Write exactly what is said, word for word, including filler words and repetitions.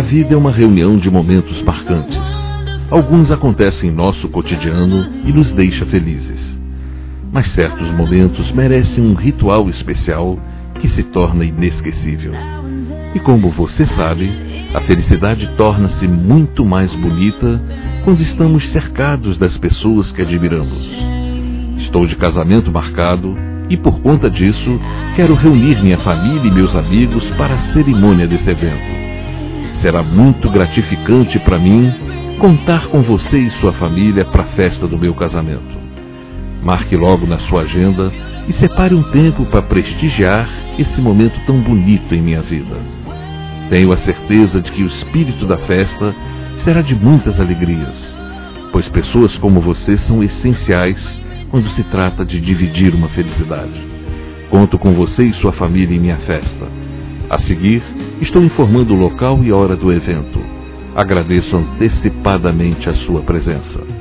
vida é uma reunião de momentos marcantes. Alguns acontecem em nosso cotidiano e nos deixa felizes. Mas certos momentos merecem um ritual especial que se torna inesquecível. E como você sabe, a felicidade torna-se muito mais bonita quando estamos cercados das pessoas que admiramos. Estou de casamento marcado e, por conta disso, quero reunir minha família e meus amigos para a cerimônia desse evento. Será muito gratificante para mim contar com você e sua família para a festa do meu casamento. Marque logo na sua agenda e separe um tempo para prestigiar esse momento tão bonito em minha vida. Tenho a certeza de que o espírito da festa será de muitas alegrias, pois pessoas como você são essenciais quando se trata de dividir uma felicidade. Conto com você e sua família em minha festa. A seguir, estou informando o local e a hora do evento. Agradeço antecipadamente a sua presença.